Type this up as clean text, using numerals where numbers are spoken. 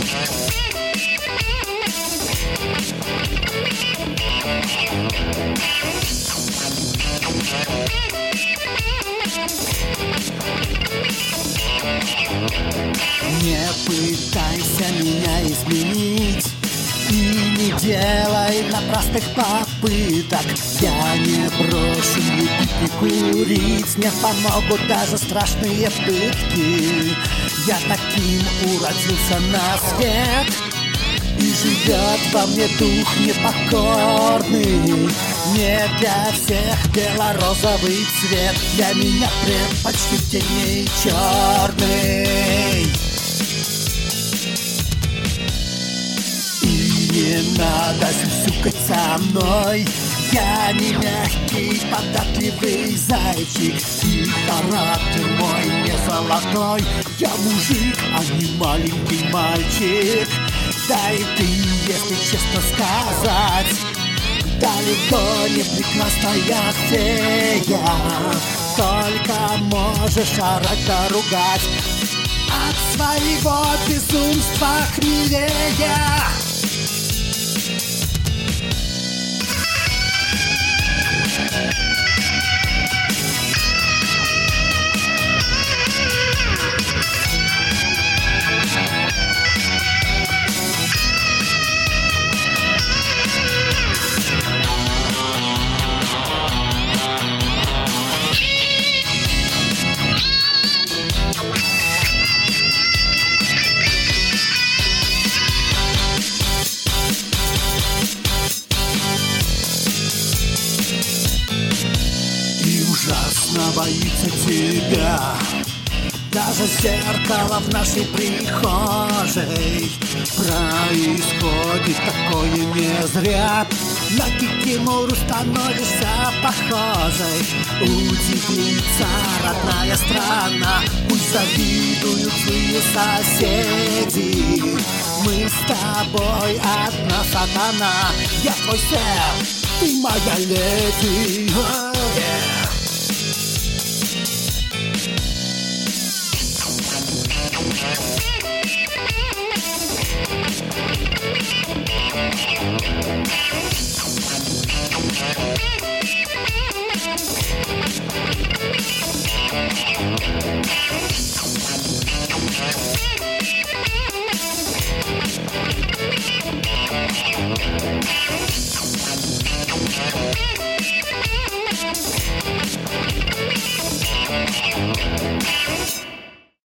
Не пытайся меня изменить и не делай напрасных попыток. Я не брошу любить и курить, не помогут даже страшные пытки. Я таким уродился на свет, и живет во мне дух непокорный. Не для всех бело-розовый цвет, для меня предпочтительней черный. И не надо сюсюкать со мной, я не мягкий, податливый зайчик, и характер мой не золотой. Я мужик, а не маленький мальчик. Да и ты, если честно сказать, далеко не прекрасная фея, только можешь орать да ругать от своего безумства хмелея. Ужасно боится тебя даже зеркало в нашей прихожей. Происходит такое не зря, на кикимору становишься похожей. Удивится родная страна, пусть завидуют злые соседи. Мы с тобой одна сатана, я твой сэр, ты моя леди.